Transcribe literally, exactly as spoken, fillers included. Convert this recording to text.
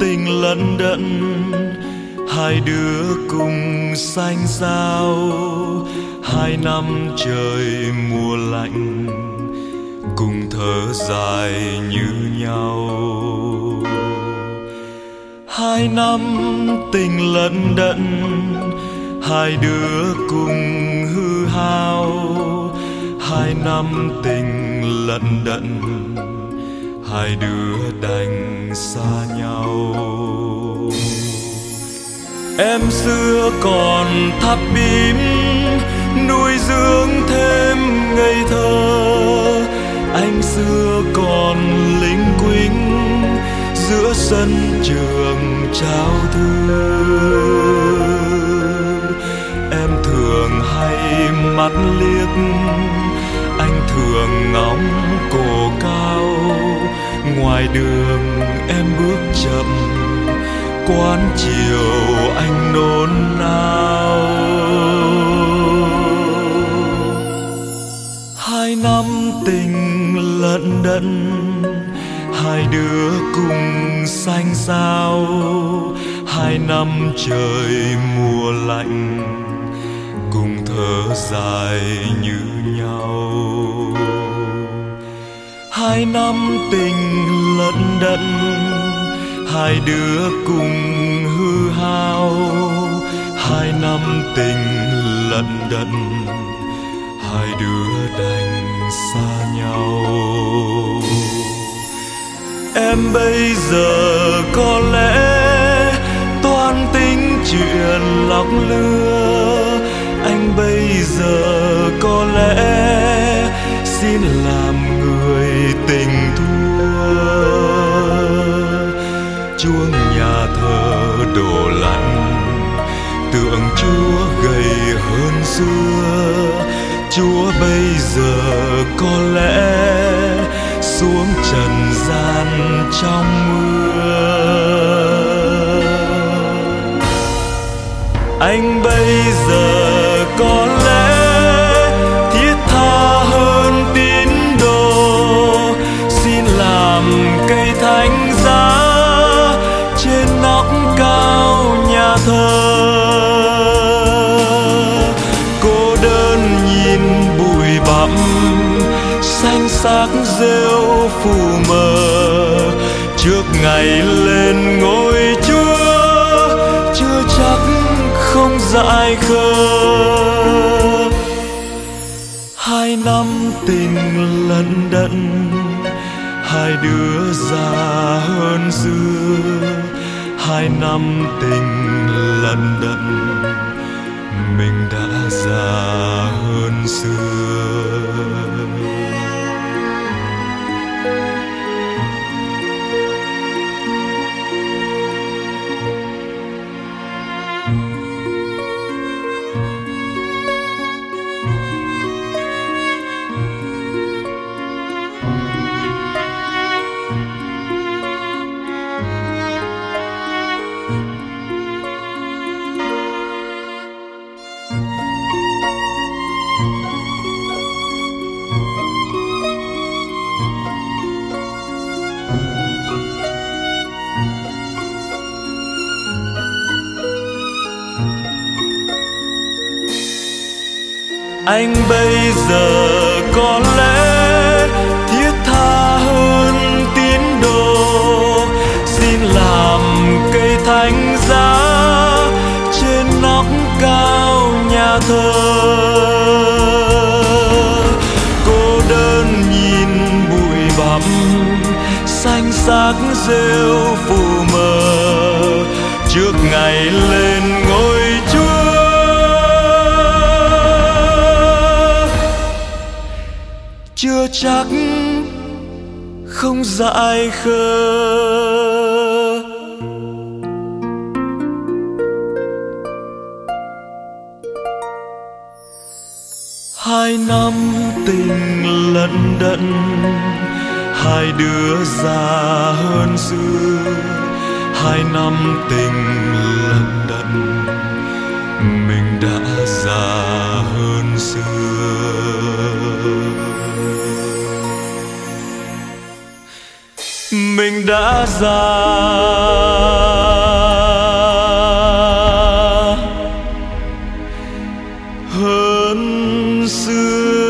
tình lận đận, hai đứa cùng xanh xao. Hai năm trời mùa lạnh, cùng thở dài như nhau. Hai năm tình lận đận, hai đứa cùng hư hao. Hai năm tình lận đận, hai đứa đành xa nhau. Em xưa còn thắt bím, nuôi dưỡng thêm ngây thơ. Anh xưa còn lính quính, giữa sân trường trao thư. Em thường hay mắt liếc, anh thường ngóng cổ cao. Ngoài đường em bước chậm, quán chiều anh nôn nao. Hai năm tình lận đận, hai đứa cùng xanh xao. Hai năm trời mùa lạnh, cùng thở dài như nhau. Hai năm tình lận đận, hai đứa cùng hư hao. Hai năm tình lận đận, hai đứa đành xa nhau. Em bây giờ có lẽ toan tính chuyện lọc lừa. Anh bây giờ có lẽ xin làm người tình thua. Chuông nhà thờ đổ lạnh, tượng Chúa gầy hơn xưa. Chúa bây giờ có lẽ xuống trần gian trong mưa. Anh bây giờ có lẽ thiết tha hơn tín đồ, xin làm cây thánh giá trên nóc cao nhà thờ. Cô đơn nhìn bụi bặm, xanh xác rêu phù mờ. Trước ngày lên ngôi Chúa, chưa chắc không dại khờ. Hai năm tình lận đận, hai đứa già hơn xưa. Hai năm tình lận đận, mình đã già hơn xưa. Anh bây giờ có lẽ thiết tha hơn tín đồ, xin làm cây thánh giá trên nóc cao nhà thờ. Cô đơn nhìn bụi bặm, xanh xác rêu phù mờ. Trước ngày lên ngôi Chúa, chưa chắc không dại khờ. Hai năm tình lận đận, hai đứa già hơn xưa. Hai năm tình lận đận, mình đã già hơn xưa. Mình đã già hơn xưa.